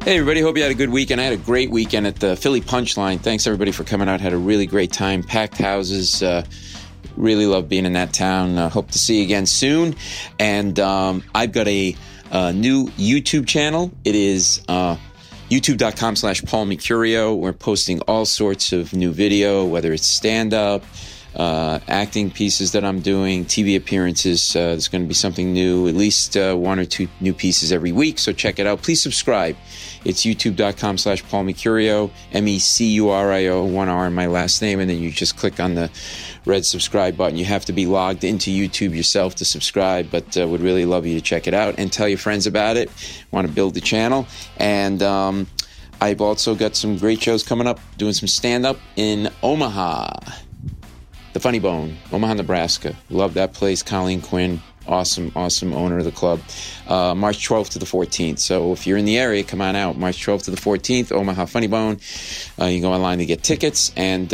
Hey, everybody. Hope you had a good weekend. I had a great weekend at the Philly Punchline. Thanks, everybody, for coming out. Had a really great time. Packed houses. Really love being in that town. Hope to see you again soon. And I've got a new YouTube channel. It is youtube.com/Paul Mercurio. We're posting all sorts of new video, whether it's stand-up, acting pieces that I'm doing, TV appearances. There's going to be something new, at least one or two new pieces every week. So check it out. Please subscribe. It's youtube.com/Paul Mercurio, Mecurio, one R in my last name, and then you just click on the red subscribe button. You have to be logged into YouTube yourself to subscribe, but would really love you to check it out and tell your friends about it. Want to build the channel. And I've also got some great shows coming up, doing some stand-up in Omaha. The Funny Bone, Omaha, Nebraska. Love that place. Colleen Quinn, awesome owner of the club. March 12th to the 14th. So if you're in the area, come on out. March 12th to the 14th, Omaha Funny Bone. You can go online to get tickets. And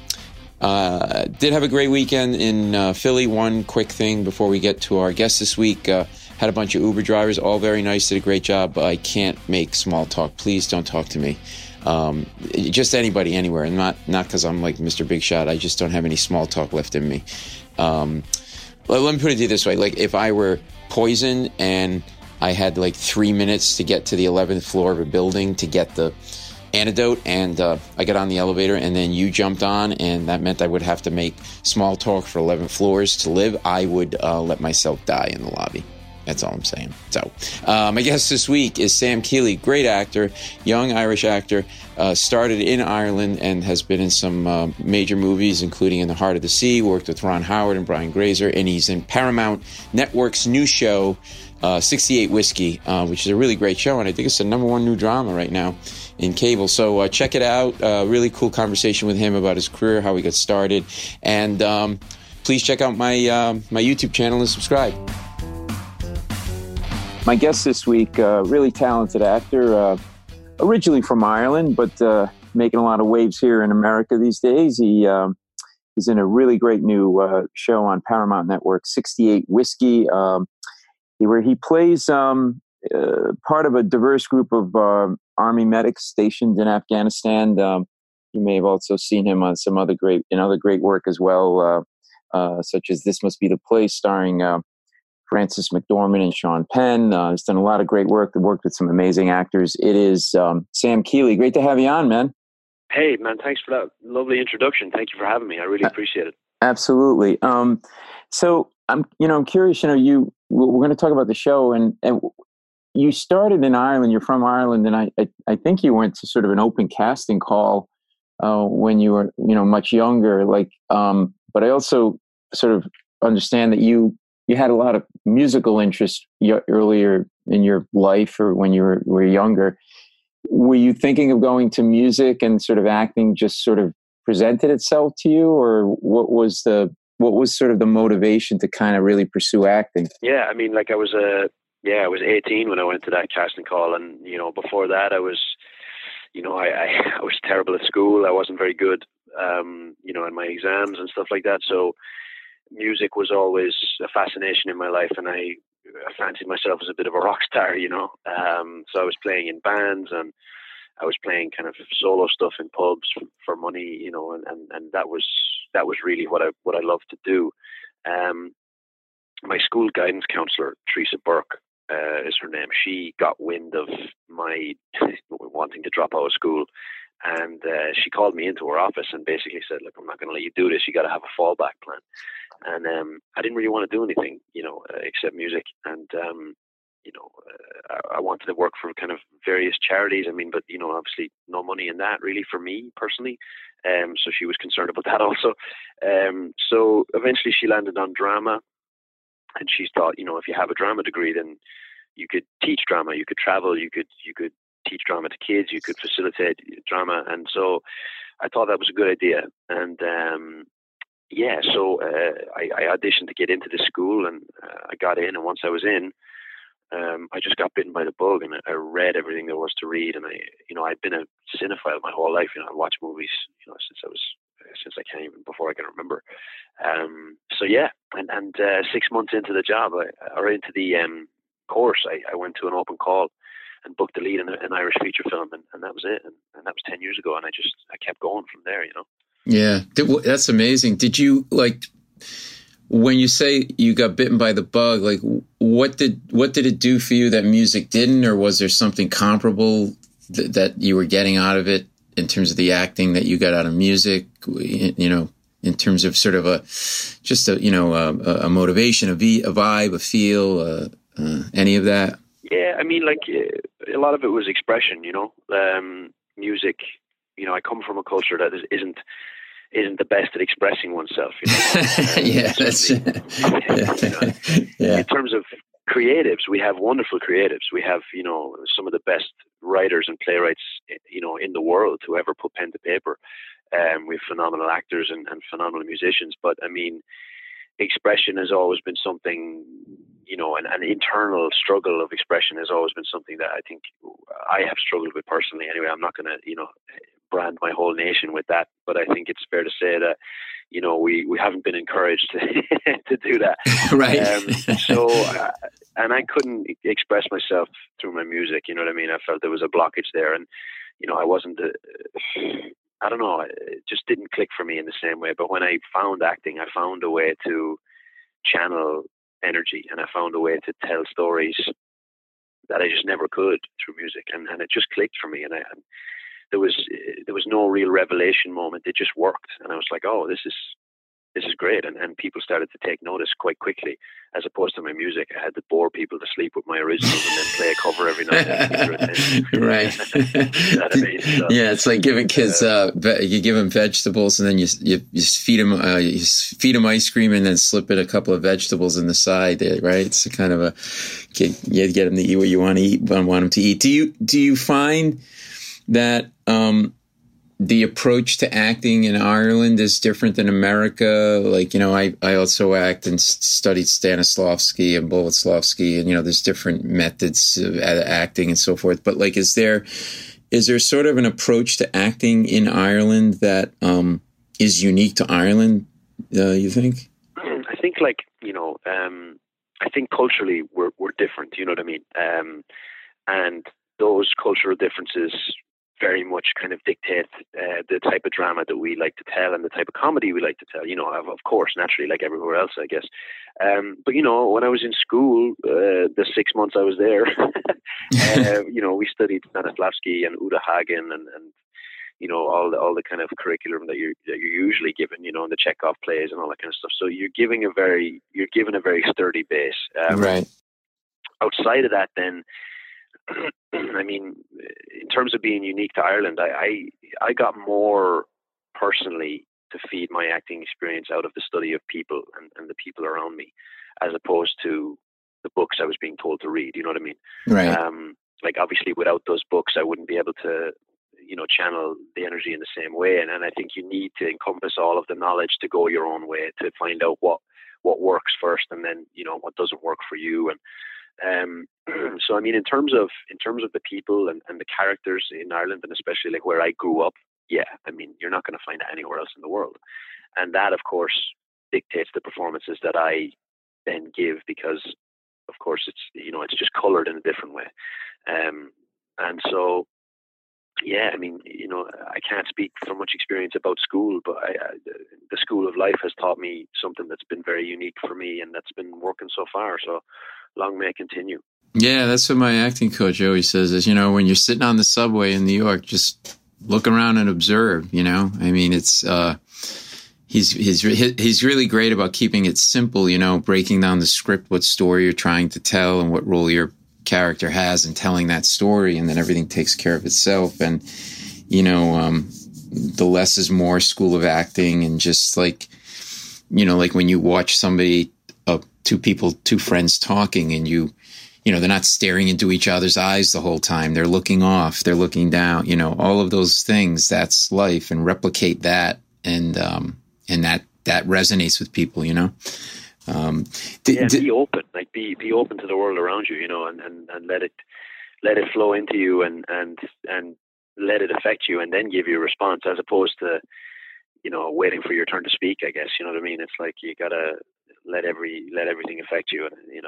did have a great weekend in Philly. One quick thing before we get to our guest this week. Had a bunch of Uber drivers, all very nice, did a great job. I can't make small talk. Please don't talk to me. Just anybody, anywhere, and not because I'm like Mr. Big Shot. I just don't have any small talk left in me. Let me put it this way: like if I were Poison and I had like 3 minutes to get to the 11th floor of a building to get the antidote, and I got on the elevator, and then you jumped on, and that meant I would have to make small talk for 11 floors to live, I would let myself die in the lobby. That's all I'm saying. So, my guest this week is Sam Keeley, great actor, young Irish actor, started in Ireland and has been in some major movies, including In the Heart of the Sea, worked with Ron Howard and Brian Grazer, and he's in Paramount Network's new show, 68 Whiskey, which is a really great show, and I think it's the #1 new drama right now in cable. So check it out. Really cool conversation with him about his career, how he got started, and please check out my YouTube channel and subscribe. My guest this week, really talented actor, originally from Ireland, but making a lot of waves here in America these days. He is in a really great new show on Paramount Network, 68 Whiskey, where he plays part of a diverse group of Army medics stationed in Afghanistan. You may have also seen him on some other great work as well, such as This Must Be the Place, starring Frances McDormand and Sean Penn. He's done a lot of great work. Worked with some amazing actors. It is Sam Keeley. Great to have you on, man. Hey, man. Thanks for that lovely introduction. Thank you for having me. I really appreciate it. Absolutely. So I'm curious. We're going to talk about the show, and you started in Ireland. You're from Ireland, and I think you went to sort of an open casting call when you were much younger. But I also sort of understand that you had a lot of musical interest earlier in your life or when you were younger. Were you thinking of going to music and sort of acting just sort of presented itself to you, or what was sort of the motivation to kind of really pursue acting? Yeah, I mean, I was 18 when I went to that casting call, and before that I was, I was terrible at school. I wasn't very good, in my exams and stuff like that. So music was always a fascination in my life, and I fancied myself as a bit of a rock star, so I was playing in bands, and I was playing kind of solo stuff in pubs for money, and that was really what I loved to do. My school guidance counselor, Teresa Burke, is her name. She got wind of my wanting to drop out of school, and she called me into her office and basically said, "Look, I'm not going to let you do this. You got to have a fallback plan." And I didn't really want to do anything, except music. And I wanted to work for kind of various charities. I mean, but obviously no money in that really for me personally. So she was concerned about that also. So eventually she landed on drama, and she thought, if you have a drama degree, then you could teach drama, you could travel, you could teach drama to kids, you could facilitate drama. And so I thought that was a good idea. And so I auditioned to get into the school, and I got in. And once I was in, I just got bitten by the bug, and I read everything there was to read. And I'd been a cinephile my whole life. I watched movies, since I can't even, before I can remember. So yeah, and 6 months into the job, or into the course, I went to an open call and booked the lead in an Irish feature film, and that was it. And that was 10 years ago, and I kept going from there, you know. Yeah, that's amazing. Did you, like, when you say you got bitten by the bug, like, what did it do for you that music didn't, or was there something comparable that you were getting out of it in terms of the acting that you got out of music, you know, in terms of sort of a motivation, a vibe, a feel, any of that? Yeah, I mean, like, a lot of it was expression, you know. Music, you know, I come from a culture that isn't the best at expressing oneself, you know. Yeah, that's yeah. In terms of creatives, we have wonderful creatives. We have, you know, some of the best writers and playwrights, you know, in the world who ever put pen to paper. We have phenomenal actors and phenomenal musicians. But I mean, expression has always been something, you know, an internal struggle of expression has always been something that I think I have struggled with personally. Anyway, I'm not going to, you know, brand my whole nation with that, but I think it's fair to say that, you know, we haven't been encouraged to do that. Right. And I couldn't express myself through my music. You know what I mean? I felt there was a blockage there, and, you know, I wasn't, I don't know, it just didn't click for me in the same way. But when I found acting, I found a way to channel energy, and I found a way to tell stories that I just never could through music. And it just clicked for me. And there was no real revelation moment. It just worked. And I was like, oh, this is great. And people started to take notice quite quickly, as opposed to my music. I had to bore people to sleep with my originals and then play a cover every night. Right. Yeah, it's like giving kids, you give them vegetables, and then you feed them ice cream, and then slip in a couple of vegetables in the side there, right? It's a kind of you get them to eat what you want to eat, want them to eat. Do you find that the approach to acting in Ireland is different than America? Like, you know, I also act and studied Stanislavski and Boleslavsky, and, you know, there's different methods of acting and so forth. But, like, is there sort of an approach to acting in Ireland that is unique to Ireland, you think? I think, like, you know, I think culturally we're different, you know what I mean? And those cultural differences very much kind of dictate the type of drama that we like to tell and the type of comedy we like to tell, you know, of course, naturally, like everywhere else, I guess. But, you know, when I was in school, the 6 months I was there, you know, we studied Stanislavski and Uta Hagen and you know, all the kind of curriculum that you're usually given, you know, and the Chekhov plays and all that kind of stuff. So you're given a very sturdy base. Right. Outside of that, then, I mean, in terms of being unique to Ireland, I got more personally to feed my acting experience out of the study of people and the people around me, as opposed to the books I was being told to read. You know what I mean? Right. Like, obviously, without those books, I wouldn't be able to, you know, channel the energy in the same way. And I think you need to encompass all of the knowledge to go your own way, to find out what works first, and then, you know, what doesn't work for you. And so, I mean, in terms of the people and the characters in Ireland, and especially like where I grew up, yeah, I mean, you're not going to find that anywhere else in the world. And that, of course, dictates the performances that I then give, because, of course, it's, you know, it's just colored in a different way. And so, yeah, I mean, you know, I can't speak from much experience about school, but the school of life has taught me something that's been very unique for me, and that's been working so far. So long may it continue. Yeah, that's what my acting coach always says is, you know, when you're sitting on the subway in New York, just look around and observe, you know. I mean, it's he's really great about keeping it simple, you know, breaking down the script, what story you're trying to tell and what role your character has in telling that story, and then everything takes care of itself. And, you know, the less is more school of acting, and just like, you know, like when you watch somebody, two friends talking, and you know, they're not staring into each other's eyes the whole time. They're looking off, they're looking down, you know, all of those things. That's life, and replicate that. And that resonates with people, you know? Be open, like be open to the world around you, you know, and let it flow into you and let it affect you, and then give you a response, as opposed to, you know, waiting for your turn to speak, I guess, you know what I mean? It's like, you gotta let everything affect you, and, you know,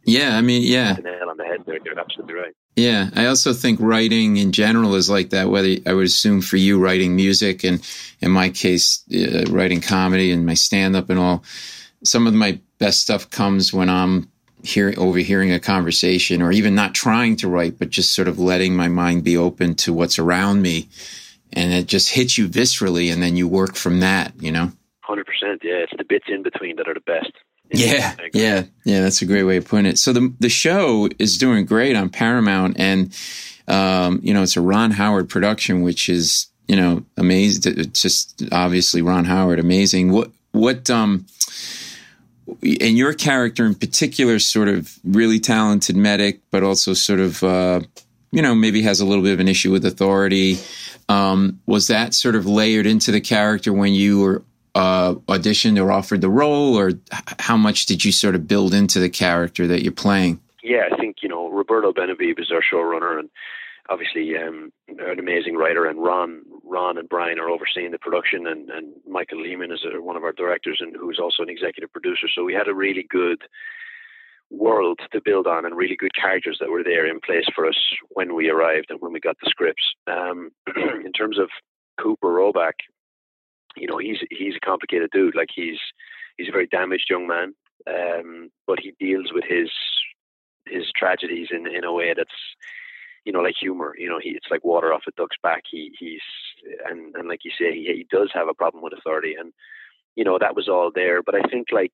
Yeah, I mean, yeah. The nail on the head there. You're absolutely right. Yeah, I also think writing in general is like that. Whether I would assume for you writing music, and in my case, writing comedy and my stand-up and all. Some of my best stuff comes when I'm overhearing a conversation, or even not trying to write, but just sort of letting my mind be open to what's around me, and it just hits you viscerally, and then you work from that. 100%. Yeah, it's the bits in between that are the best. Yeah. That's a great way of putting it. So the show is doing great on Paramount, and it's a Ron Howard production, which is amazing. It's just obviously Ron Howard, amazing. What and your character in particular, sort of really talented medic, but also sort of maybe has a little bit of an issue with authority. Was that sort of layered into the character when you were auditioned or offered the role, or how much did you sort of build into the character that you're playing? Yeah, I think, Roberto Benavides is our showrunner, and obviously an amazing writer, and Ron and Brian are overseeing the production, and Michael Lehman is one of our directors, and who's also an executive producer. So we had a really good world to build on, and really good characters that were there in place for us when we arrived and when we got the scripts. In terms of Cooper Roback, he's a complicated dude. Like he's a very damaged young man, but he deals with his tragedies in a way that's, like humor. It's like water off a duck's back. He's like you say, he does have a problem with authority, and that was all there. But I think, like,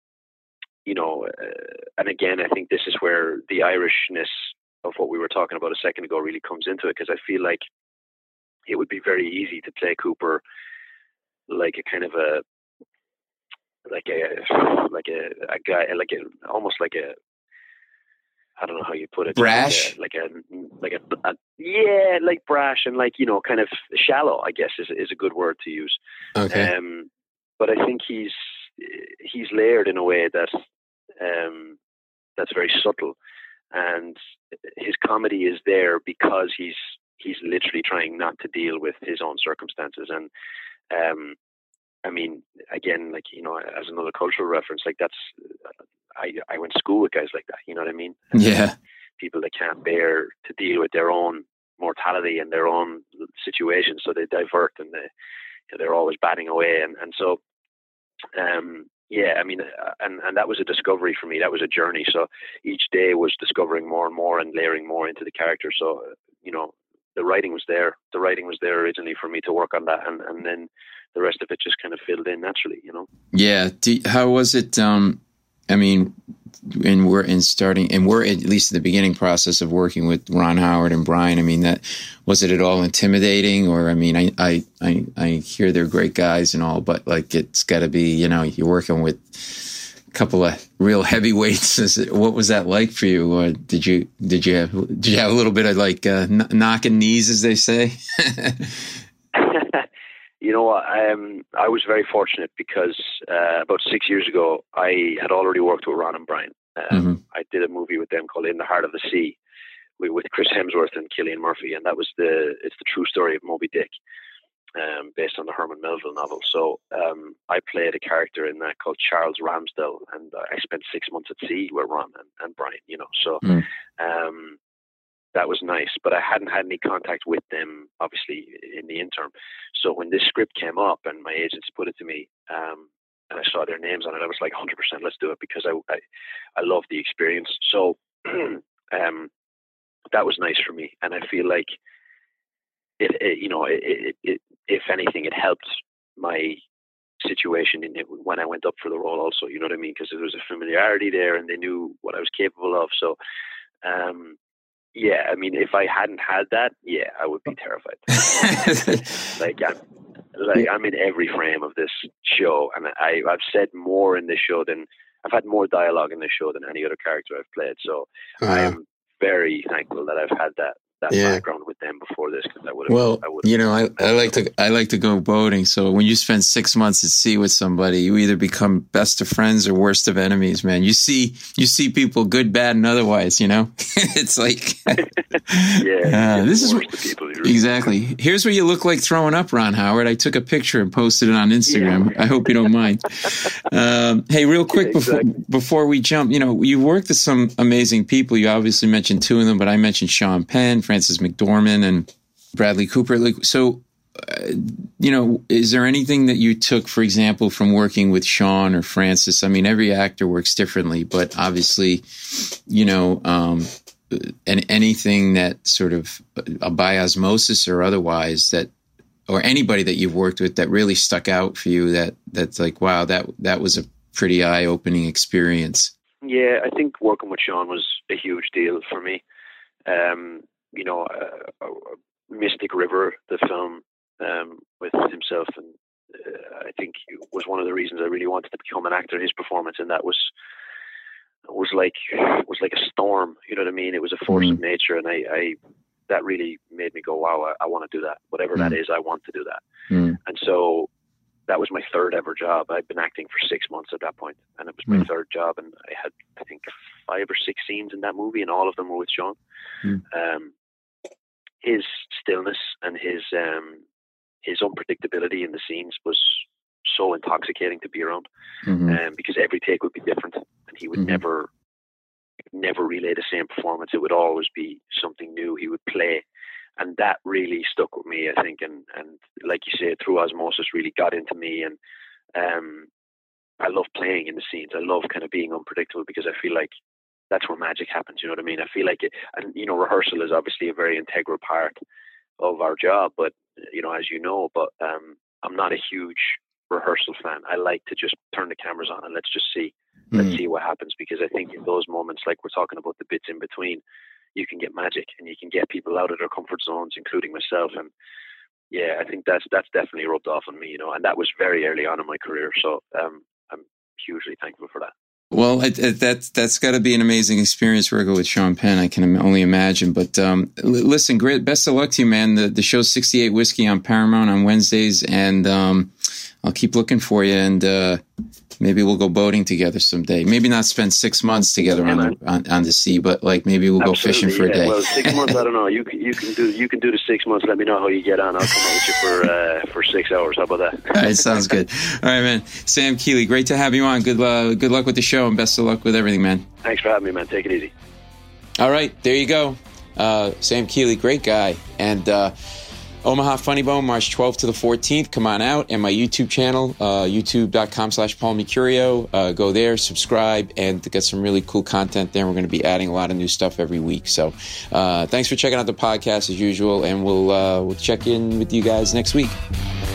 and again, I think this is where the Irishness of what we were talking about a second ago really comes into it, because I feel like it would be very easy to play Cooper like a kind of a guy, almost like a, I don't know how you put it, brash, like brash, and kind of shallow, I guess is a good word to use. Okay. But I think he's layered in a way that's very subtle, and his comedy is there because he's literally trying not to deal with his own circumstances. And I mean, again, as another cultural reference, like that's, I went to school with guys like that, you know what I mean? Yeah. People that can't bear to deal with their own mortality and their own situation, so they divert, and they're always batting away, and so, yeah, I mean, and that was a discovery for me. That was a journey. So each day was discovering more and more and layering more into the character. So, the writing was there. The writing was there originally for me to work on that, and then the rest of it just kind of filled in naturally, Yeah. How was it? I mean, we're at least in the beginning process of working with Ron Howard and Brian. I mean, was it at all intimidating? Or, I mean, I hear they're great guys and all, but like, it's got to be, you're working with a couple of real heavyweights. What was that like for you? Or did you have a little bit of like knocking knees, as they say? You know what? I was very fortunate because about 6 years ago, I had already worked with Ron and Brian. I did a movie with them called In the Heart of the Sea with Chris Hemsworth and Cillian Murphy, and it's the true story of Moby Dick, based on the Herman Melville novel. So I played a character in that called Charles Ramsdell, and I spent 6 months at sea with Ron and Brian. So. That was nice, but I hadn't had any contact with them, obviously, in the interim. So when this script came up and my agents put it to me, and I saw their names on it, I was like, 100%, let's do it, because I love the experience. So that was nice for me, and I feel like it if anything, it helped my situation when I went up for the role. Also, you know what I mean? Because there was a familiarity there, and they knew what I was capable of. So. Yeah, I mean, if I hadn't had that, yeah, I would be terrified. I'm in every frame of this show, and I've said more in this show I've had more dialogue in this show than any other character I've played. So I am very thankful that I've had that background with them before this, because I would have. Well, I like to go boating. So when you spend 6 months at sea with somebody, you either become best of friends or worst of enemies, man. You see people, good, bad, and otherwise. It's like, this is exactly. Here's where you look like throwing up, Ron Howard. I took a picture and posted it on Instagram. I hope you don't mind. Hey, real quick before we jump, you worked with some amazing people. You obviously mentioned two of them, but I mentioned Sean Penn, Frances McDormand, and Bradley Cooper. So, is there anything that you took, for example, from working with Sean or Frances? I mean, every actor works differently, but obviously, and anything that sort of by osmosis or otherwise or anybody that you've worked with that really stuck out for you that's like, wow, that was a pretty eye-opening experience. Yeah, I think working with Sean was a huge deal for me. Mystic River, the film with himself, and I think it was one of the reasons I really wanted to become an actor. His performance in that was like a storm. You know what I mean? It was a force of nature, and I that really made me go, wow, I want to do that. Whatever that is, I want to do that. And so that was my third ever job. I'd been acting for 6 months at that point, and it was my third job, and I had, I think, 5 or 6 scenes in that movie, and all of them were with Sean. His stillness and his unpredictability in the scenes was so intoxicating to be around, because every take would be different, and he would never relay the same performance. It would always be something new he would play, and that really stuck with me, I think, and like you said, through osmosis really got into me. And I love playing in the scenes. I love kind of being unpredictable, because I feel like that's where magic happens. You know what I mean? I feel like it, and rehearsal is obviously a very integral part of our job, but as you know, I'm not a huge rehearsal fan. I like to just turn the cameras on and let's see what happens, because I think in those moments, like we're talking about the bits in between, you can get magic and you can get people out of their comfort zones, including myself. And yeah, I think that's definitely rubbed off on me, and that was very early on in my career. So I'm hugely thankful for that. Well, that's got to be an amazing experience working with Sean Penn. I can only imagine. But listen, great, best of luck to you, man. The show's 68 Whiskey on Paramount on Wednesdays, and I'll keep looking for you, and maybe we'll go boating together someday. Maybe not spend 6 months together on the sea, but like maybe we'll go fishing for a day. Well, 6 months, I don't know. You can do the 6 months. Let me know how you get on. I'll come out with you for 6 hours. How about that? All right, sounds good. All right, man. Sam Keeley, great to have you on. Good luck with the show, and best of luck with everything, man. Thanks for having me, man. Take it easy. All right, there you go. Sam Keeley, great guy. And Omaha Funny Bone, March 12th to the 14th. Come on out. And my YouTube channel, youtube.com/Paul Mercurio. Go there, subscribe, and get some really cool content there. We're going to be adding a lot of new stuff every week. So thanks for checking out the podcast as usual, and we'll check in with you guys next week.